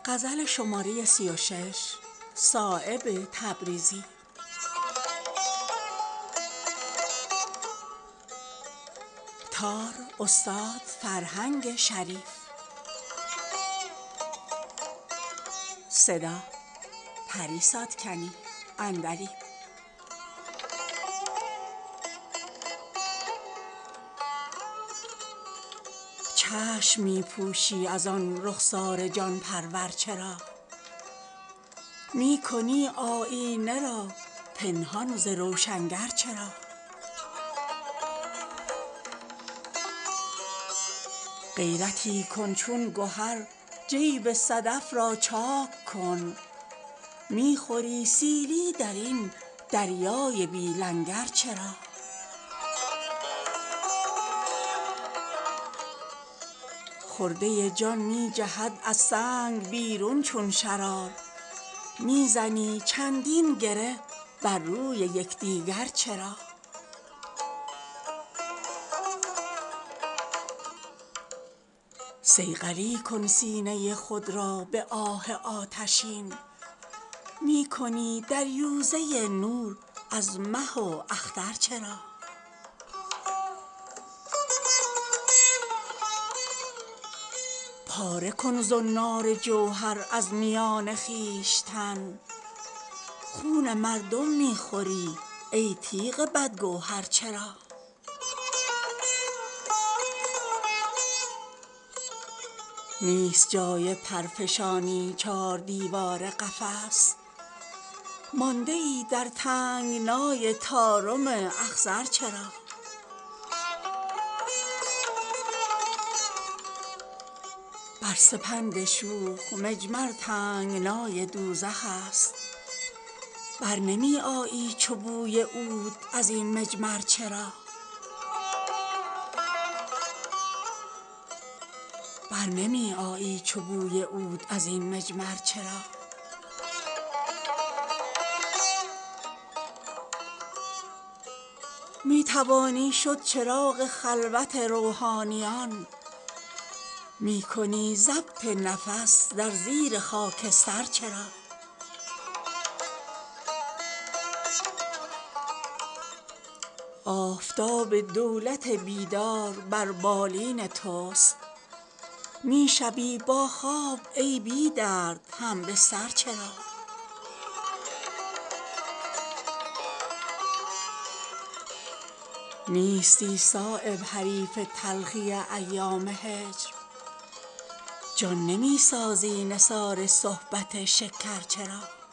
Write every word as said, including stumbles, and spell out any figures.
غزل شماره سی و شش صایب تبریزی. تار استاد فرهنگ شریف. صدا پریسا کنی اندری. چشم می پوشی از آن رخسار جان پرور چرا، می کنی آیینه را پنهان ز روشنگر چرا. غیرتی کن چون گهر جیب صدف را چاک کن، می خوری سیلی درین دریای بی لنگر چرا. خرده جان می جهد از سنگ بیرون چون شرار، می زنی چندین گره بر روی یکدیگر چرا. صیقلی کن سینه خود را به آه آتشین، می کنی دریوزه نور از مه و اختر چرا. پاره کن زنار جوهر از میان خویشتن، خون مردم می خوری ای تیغ بدگوهر چرا. نیست جای پرفشانی چار دیوار قفس، مانده ای در تنگنای طارم اخضر چرا. بر سپند شوخ مجمر تنگنای دوزخ است، بر نمی آیی چو بوی عود ازین مجمر چرا. بر نمی آیی چو بوی عود ازین مجمر چرا. می توانی شد چراغ خلوت روحانیان، می کنی ضبط نفس در زیر خاکستر چرا. آفتاب دولت بیدار بر بالین توست، می شوی با خواب ای بی درد همبستر چرا. نیستی صایب حریف تلخی ایام هجر، جان نمی سازی نثار صحبت شکر چرا.